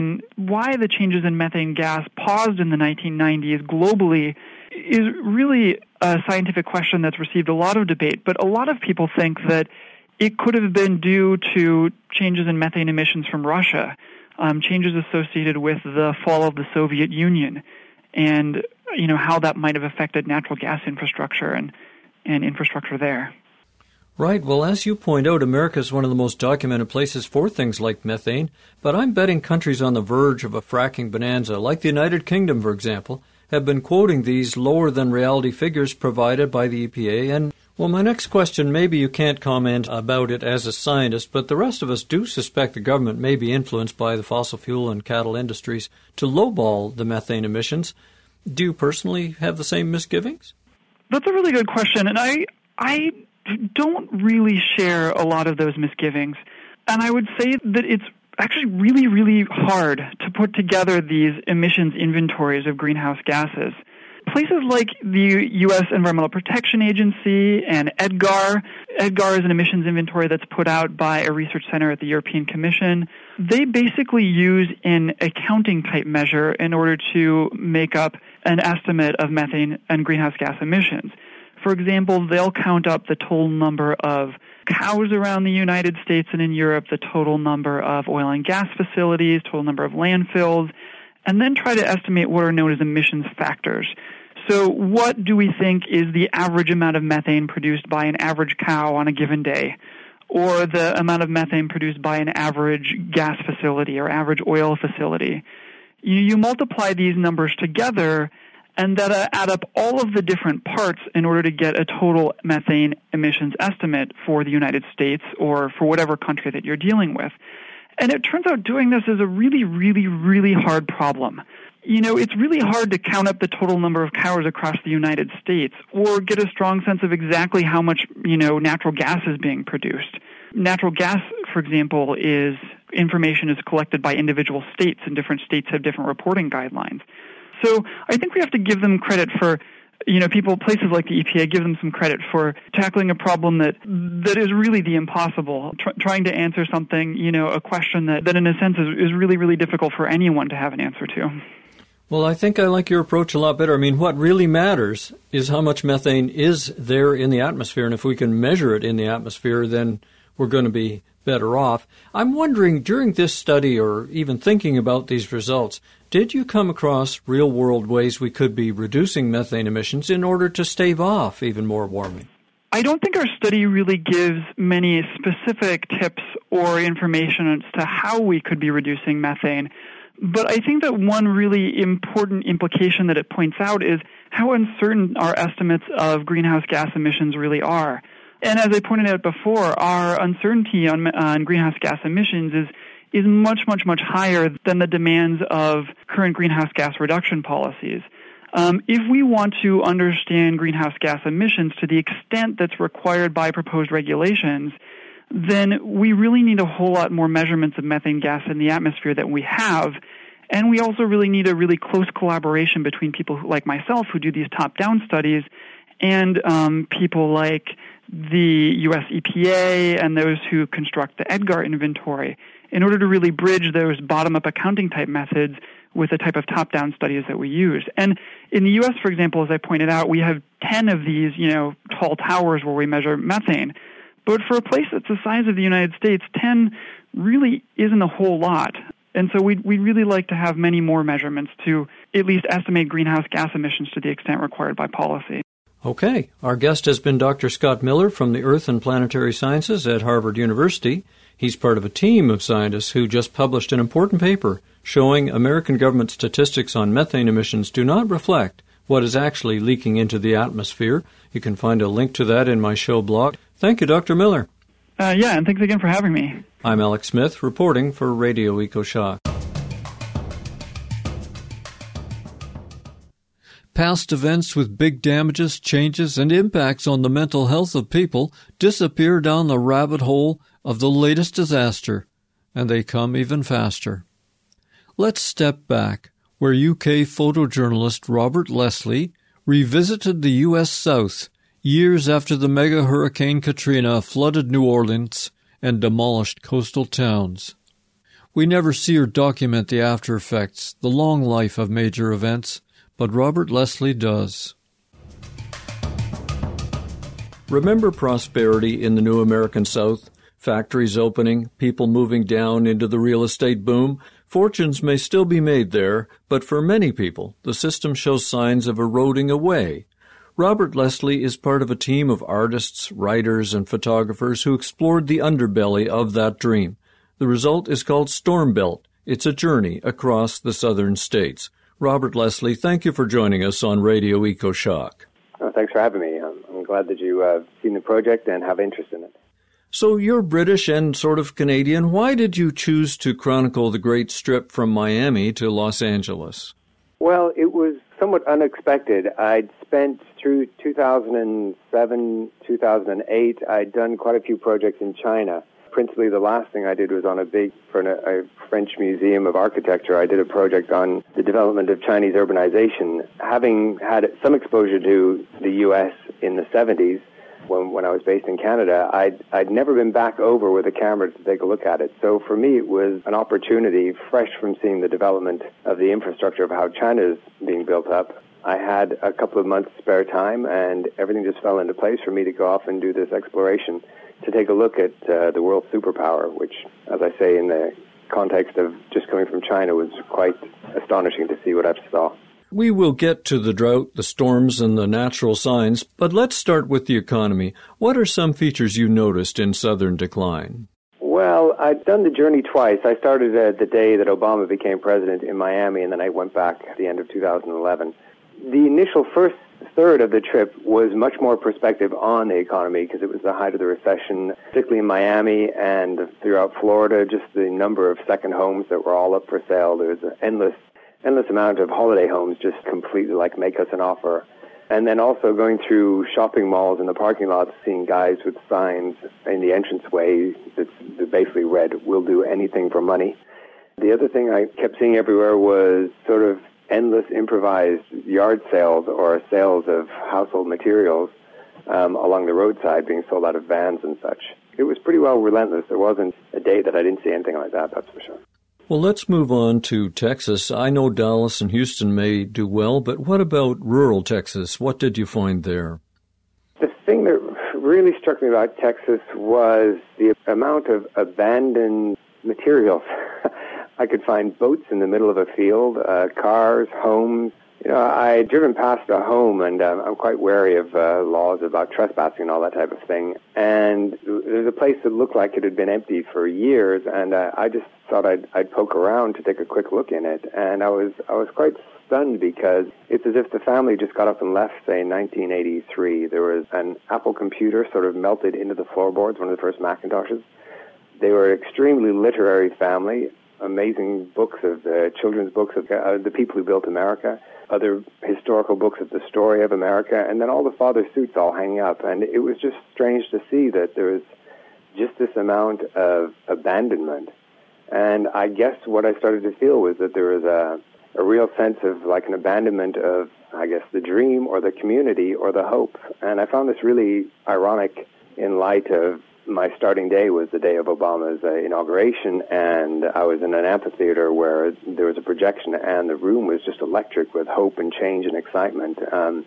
the changes in methane gas paused in the 1990s globally is really a scientific question that's received a lot of debate, but a lot of people think that it could have been due to changes in methane emissions from Russia, changes associated with the fall of the Soviet Union, and how that might have affected natural gas infrastructure and infrastructure there. Right. Well, as you point out, America is one of the most documented places for things like methane, but I'm betting countries on the verge of a fracking bonanza, like the United Kingdom, for example, have been quoting these lower-than-reality figures provided by the EPA. And, well, my next question, maybe you can't comment about it as a scientist, but the rest of us do suspect the government may be influenced by the fossil fuel and cattle industries to lowball the methane emissions. Do you personally have the same misgivings? That's a really good question, and I don't really share a lot of those misgivings. And I would say that it's actually really, really hard to put together these emissions inventories of greenhouse gases. Places like the U.S. Environmental Protection Agency and EDGAR is an emissions inventory that's put out by a research center at the European Commission. They basically use an accounting type measure in order to make up an estimate of methane and greenhouse gas emissions. For example, they'll count up the total number of cows around the United States and in Europe, the total number of oil and gas facilities, total number of landfills, and then try to estimate what are known as emissions factors. So what do we think is the average amount of methane produced by an average cow on a given day, or the amount of methane produced by an average gas facility or average oil facility? You multiply these numbers together, and that add up all of the different parts in order to get a total methane emissions estimate for the United States or for whatever country that you're dealing with. And it turns out doing this is a really, really, really hard problem. It's really hard to count up the total number of cows across the United States or get a strong sense of exactly how much, natural gas is being produced. Natural gas, for example, information is collected by individual states, and different states have different reporting guidelines. So I think we have to give them credit for, places like the EPA, give them some credit for tackling a problem that is really the impossible, trying to answer something, a question that in a sense is really, really difficult for anyone to have an answer to. Well, I think I like your approach a lot better. I mean, what really matters is how much methane is there in the atmosphere, and if we can measure it in the atmosphere, then we're going to be better off. I'm wondering, during this study or even thinking about these results, did you come across real-world ways we could be reducing methane emissions in order to stave off even more warming? I don't think our study really gives many specific tips or information as to how we could be reducing methane. But I think that one really important implication that it points out is how uncertain our estimates of greenhouse gas emissions really are. And as I pointed out before, our uncertainty on greenhouse gas emissions is much, much, much higher than the demands of current greenhouse gas reduction policies. If we want to understand greenhouse gas emissions to the extent that's required by proposed regulations, then we really need a whole lot more measurements of methane gas in the atmosphere than we have. And we also really need a really close collaboration between people like myself who do these top-down studies and people like the U.S. EPA and those who construct the EDGAR inventory in order to really bridge those bottom-up accounting type methods with the type of top-down studies that we use. And in the U.S., for example, as I pointed out, we have 10 of these, tall towers where we measure methane. But for a place that's the size of the United States, 10 really isn't a whole lot. And so we'd really like to have many more measurements to at least estimate greenhouse gas emissions to the extent required by policy. Okay. Our guest has been Dr. Scott Miller from the Earth and Planetary Sciences at Harvard University. He's part of a team of scientists who just published an important paper showing American government statistics on methane emissions do not reflect what is actually leaking into the atmosphere. You can find a link to that in my show blog. Thank you, Dr. Miller. And thanks again for having me. I'm Alex Smith, reporting for Radio EcoShock. Past events with big damages, changes, and impacts on the mental health of people disappear down the rabbit hole of the latest disaster, and they come even faster. Let's step back, where UK photojournalist Robert Leslie revisited the U.S. South years after the mega hurricane Katrina flooded New Orleans and demolished coastal towns. We never see or document the after effects, the long life of major events, but Robert Leslie does. Remember prosperity in the new American South? Factories opening, people moving down into the real estate boom. Fortunes may still be made there, but for many people, the system shows signs of eroding away. Robert Leslie is part of a team of artists, writers, and photographers who explored the underbelly of that dream. The result is called Stormbelt. It's a journey across the southern states. Robert Leslie, thank you for joining us on Radio EcoShock. Thanks for having me. I'm glad that you have seen the project and have interest in it. So you're British and sort of Canadian. Why did you choose to chronicle the Great Strip from Miami to Los Angeles? Well, it was somewhat unexpected. I'd spent through 2007, 2008, I'd done quite a few projects in China. Principally, the last thing I did was on for a French Museum of Architecture. I did a project on the development of Chinese urbanization. Having had some exposure to the U.S. in the 70s, when I was based in Canada, I'd never been back over with a camera to take a look at it. So for me, it was an opportunity, fresh from seeing the development of the infrastructure of how China is being built up. I had a couple of months spare time, and everything just fell into place for me to go off and do this exploration to take a look at the world superpower, which, as I say, in the context of just coming from China, was quite astonishing to see what I saw. We will get to the drought, the storms, and the natural signs, but let's start with the economy. What are some features you noticed in southern decline? Well, I've done the journey twice. I started the day that Obama became president in Miami, and then I went back at the end of 2011. The initial first third of the trip was much more perspective on the economy because it was the height of the recession, particularly in Miami and throughout Florida, just the number of second homes that were all up for sale. There was an endless amount of holiday homes just completely make us an offer. And then also going through shopping malls and the parking lots, seeing guys with signs in the entranceway that basically read, "We'll do anything for money." The other thing I kept seeing everywhere was sort of endless improvised yard sales or sales of household materials along the roadside being sold out of vans and such. It was pretty well relentless. There wasn't a day that I didn't see anything like that, that's for sure. Well, let's move on to Texas. I know Dallas and Houston may do well, but what about rural Texas? What did you find there? The thing that really struck me about Texas was the amount of abandoned materials. I could find boats in the middle of a field, cars, homes. I had driven past a home, and I'm quite wary of laws about trespassing and all that type of thing. And there's a place that looked like it had been empty for years, and I just thought I'd poke around to take a quick look in it. And I was quite stunned because it's as if the family just got up and left, say, in 1983. There was an Apple computer sort of melted into the floorboards, one of the first Macintoshes. They were an extremely literary family. Amazing books of children's books of the people who built America, other historical books of the story of America, and then all the father suits all hanging up. And it was just strange to see that there was just this amount of abandonment. And I guess what I started to feel was that there was a real sense of an abandonment of, I guess, the dream or the community or the hope. And I found this really ironic in light of my starting day was the day of Obama's inauguration, and I was in an amphitheater where there was a projection, and the room was just electric with hope and change and excitement.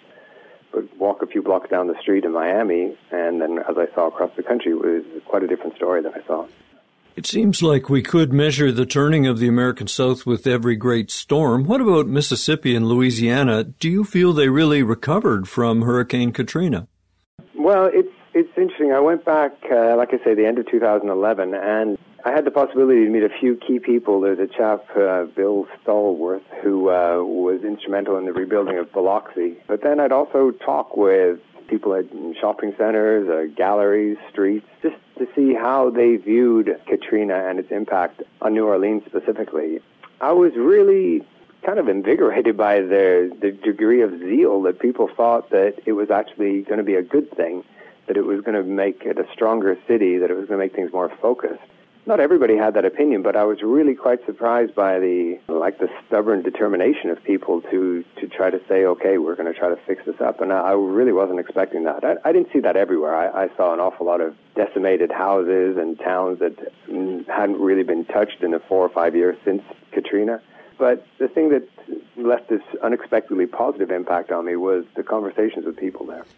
But walk a few blocks down the street in Miami, and then as I saw across the country, it was quite a different story that I saw. It seems like we could measure the turning of the American South with every great storm. What about Mississippi and Louisiana? Do you feel they really recovered from Hurricane Katrina? Well, it's interesting. I went back, like I say, the end of 2011, and I had the possibility to meet a few key people. There's a chap, Bill Stallworth, who was instrumental in the rebuilding of Biloxi. But then I'd also talk with people at shopping centers, galleries, streets, just to see how they viewed Katrina and its impact on New Orleans specifically. I was really kind of invigorated by the degree of zeal that people thought that it was actually going to be a good thing, that it was going to make it a stronger city, that it was going to make things more focused. Not everybody had that opinion, but I was really quite surprised by the stubborn determination of people to try to say, okay, we're going to try to fix this up. And I really wasn't expecting that. I didn't see that everywhere. I saw an awful lot of decimated houses and towns that hadn't really been touched in the 4 or 5 years since Katrina. But the thing that left this unexpectedly positive impact on me was the conversations with people there.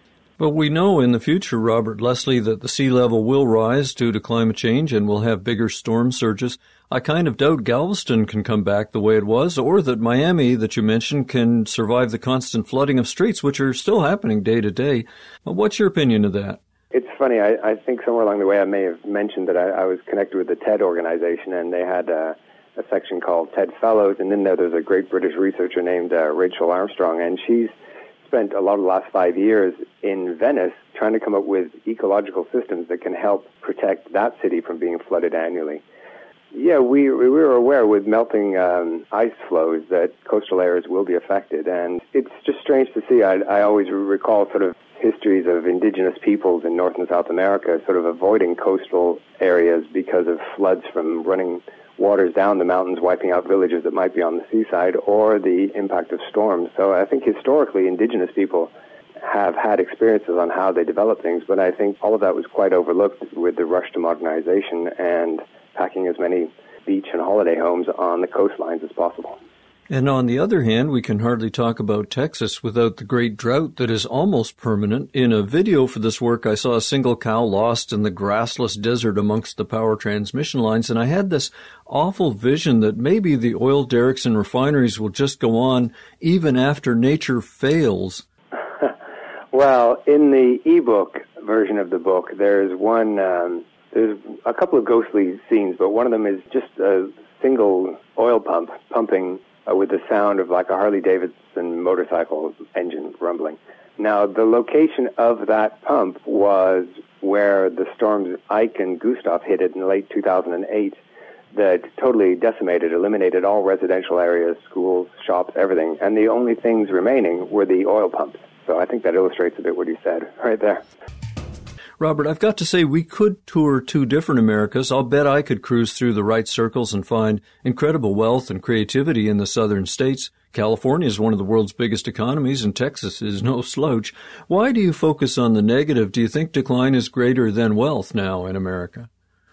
Well, we know in the future, Robert Leslie, that the sea level will rise due to climate change and we'll have bigger storm surges. I kind of doubt Galveston can come back the way it was, or that Miami, that you mentioned, can survive the constant flooding of streets, which are still happening day to day. What's your opinion of that? It's funny. I think somewhere along the way I may have mentioned that I was connected with the TED organization, and they had a section called TED Fellows, and in there's a great British researcher named Rachel Armstrong, and she's spent a lot of the last 5 years in Venice trying to come up with ecological systems that can help protect that city from being flooded annually. Yeah, we were aware with melting ice flows that coastal areas will be affected, and it's just strange to see. I always recall sort of histories of indigenous peoples in North and South America sort of avoiding coastal areas because of floods from running waters down the mountains, wiping out villages that might be on the seaside, or the impact of storms. So I think historically indigenous people have had experiences on how they develop things, but I think all of that was quite overlooked with the rush to modernization and packing as many beach and holiday homes on the coastlines as possible. And on the other hand, we can hardly talk about Texas without the great drought that is almost permanent. In a video for this work, I saw a single cow lost in the grassless desert amongst the power transmission lines, and I had this awful vision that maybe the oil derricks and refineries will just go on even after nature fails. Well, in the ebook version of the book, there's a couple of ghostly scenes, but one of them is just a single oil pump pumping with the sound of like a Harley-Davidson motorcycle engine rumbling. Now, the location of that pump was where the storms Ike and Gustav hit it in late 2008 that totally decimated, eliminated all residential areas, schools, shops, everything. And the only things remaining were the oil pumps. So I think that illustrates a bit what you said right there. Robert, I've got to say we could tour two different Americas. I'll bet I could cruise through the right circles and find incredible wealth and creativity in the southern states. California is one of the world's biggest economies, and Texas is no slouch. Why do you focus on the negative? Do you think decline is greater than wealth now in America?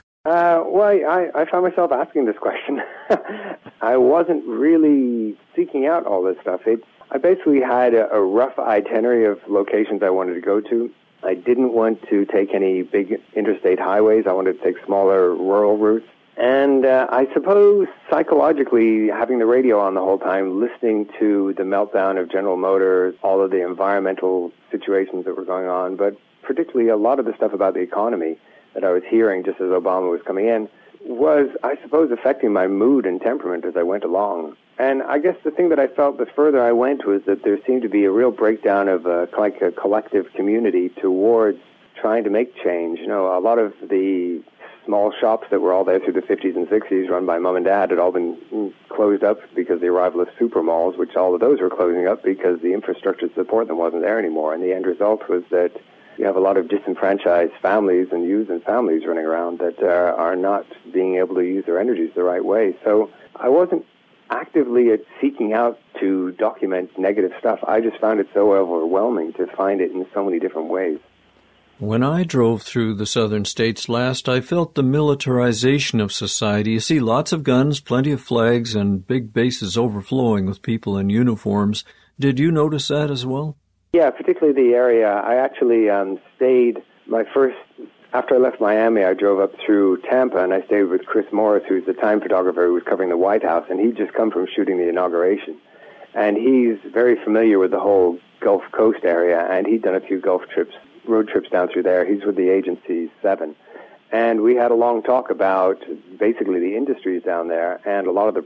I found myself asking this question. I wasn't really seeking out all this stuff. I basically had a rough itinerary of locations I wanted to go to. I didn't want to take any big interstate highways. I wanted to take smaller rural routes. And I suppose psychologically, having the radio on the whole time, listening to the meltdown of General Motors, all of the environmental situations that were going on, but particularly a lot of the stuff about the economy that I was hearing just as Obama was coming in, was, I suppose, affecting my mood and temperament as I went along. And I guess the thing that I felt the further I went was that there seemed to be a real breakdown of a collective community towards trying to make change. You know, a lot of the small shops that were all there through the 50s and 60s run by mom and dad had all been closed up because of the arrival of super malls, which all of those were closing up because the infrastructure to support them wasn't there anymore. And the end result was that you have a lot of disenfranchised families and youth and families running around that are not being able to use their energies the right way. So I wasn't actively seeking out to document negative stuff. I just found it so overwhelming to find it in so many different ways. When I drove through the southern states last, I felt the militarization of society. You see lots of guns, plenty of flags, and big bases overflowing with people in uniforms. Did you notice that as well? Yeah, particularly the area. I actually stayed after I left Miami, I drove up through Tampa, and I stayed with Chris Morris, who's the Time photographer who was covering the White House, and he'd just come from shooting the inauguration. And he's very familiar with the whole Gulf Coast area, and he'd done a few road trips down through there. He's with the Agency 7. And we had a long talk about basically the industries down there, and a lot of the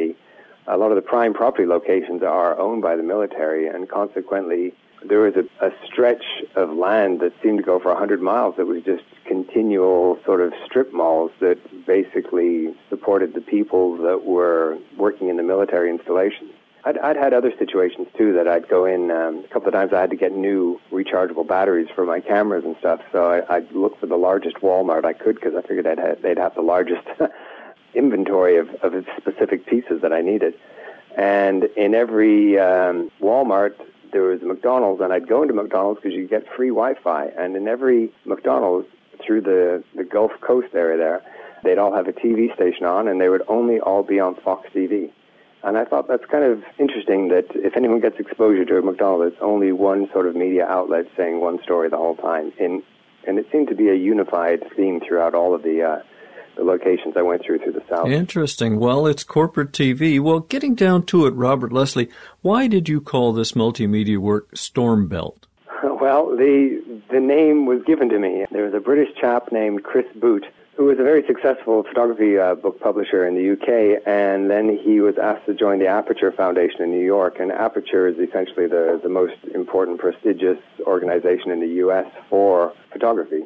prime property locations are owned by the military, and consequently there was a stretch of land that seemed to go for 100 miles that was just continual sort of strip malls that basically supported the people that were working in the military installations. I'd had other situations, too, that I'd go in. A couple of times I had to get new rechargeable batteries for my cameras and stuff, so I'd look for the largest Walmart I could because I figured they'd have the largest inventory of specific pieces that I needed. And in every Walmart, there was a McDonald's, and I'd go into McDonald's because you get free Wi-Fi. And in every McDonald's through the Gulf Coast area there, they'd all have a TV station on, and they would only all be on Fox TV. And I thought that's kind of interesting that if anyone gets exposure to a McDonald's, it's only one sort of media outlet saying one story the whole time. And it seemed to be a unified theme throughout all of the locations I went through the South. Interesting. Well, it's corporate TV. Well, getting down to it, Robert Leslie, why did you call this multimedia work Stormbelt? Well, the name was given to me. There was a British chap named Chris Boot who was a very successful photography book publisher in the UK, and then he was asked to join the Aperture Foundation in New York. And Aperture is essentially the most important, prestigious organization in the US for photography.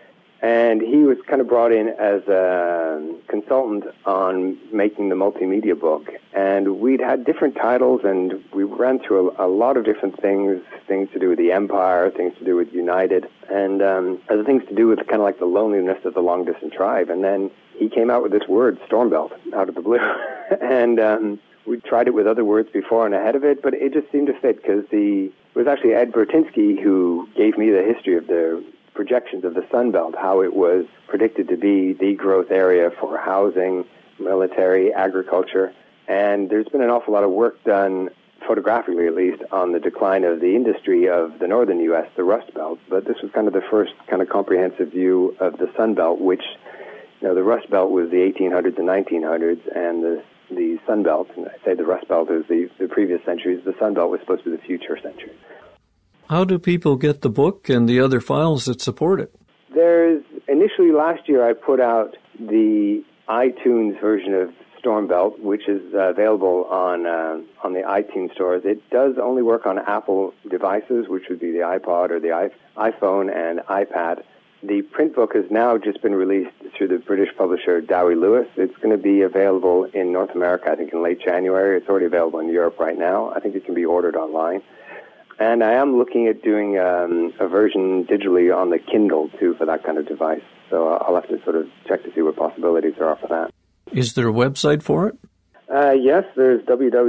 And he was kind of brought in as a consultant on making the multimedia book. And we'd had different titles, and we ran through a lot of different things to do with the Empire, things to do with United, and other things to do with kind of like the loneliness of the long-distance tribe. And then he came out with this word, Stormbelt, out of the blue. And we tried it with other words before and ahead of it, but it just seemed to fit because it was actually Ed Bertinsky who gave me the history of the projections of the Sun Belt, how it was predicted to be the growth area for housing, military, agriculture. And there's been an awful lot of work done, photographically at least, on the decline of the industry of the northern U.S., the Rust Belt. But this was kind of the first kind of comprehensive view of the Sun Belt, which, the Rust Belt was the 1800s and 1900s, and the Sun Belt, and I say the Rust Belt is the previous centuries, the Sun Belt was supposed to be the future century. How do people get the book and the other files that support it? Initially last year I put out the iTunes version of Stormbelt, which is available on the iTunes stores. It does only work on Apple devices, which would be the iPod or the iPhone and iPad. The print book has now just been released through the British publisher Dowie Lewis. It's going to be available in North America, I think, in late January. It's already available in Europe right now. I think it can be ordered online. And I am looking at doing a version digitally on the Kindle, too, for that kind of device. So I'll have to sort of check to see what possibilities there are for that. Is there a website for it? Yes, there's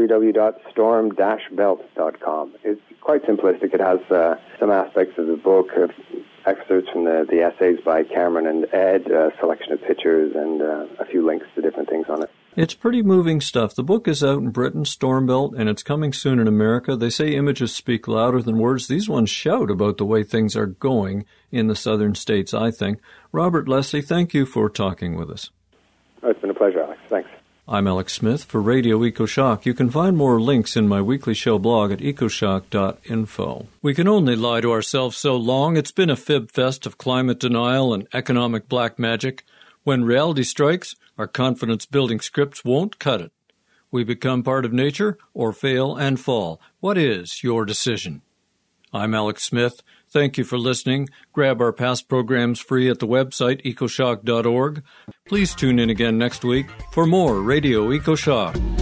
www.storm-belt.com. It's quite simplistic. It has some aspects of the book, excerpts from the essays by Cameron and Ed, a selection of pictures, and a few links to different things on it. It's pretty moving stuff. The book is out in Britain, Stormbelt, and it's coming soon in America. They say images speak louder than words. These ones shout about the way things are going in the southern states, I think. Robert Leslie, thank you for talking with us. Oh, it's been a pleasure, Alex. Thanks. I'm Alex Smith for Radio EcoShock. You can find more links in my weekly show blog at ecoshock.info. We can only lie to ourselves so long. It's been a fib fest of climate denial and economic black magic. When reality strikes, our confidence-building scripts won't cut it. We become part of nature or fail and fall. What is your decision? I'm Alex Smith. Thank you for listening. Grab our past programs free at the website ecoshock.org. Please tune in again next week for more Radio EcoShock.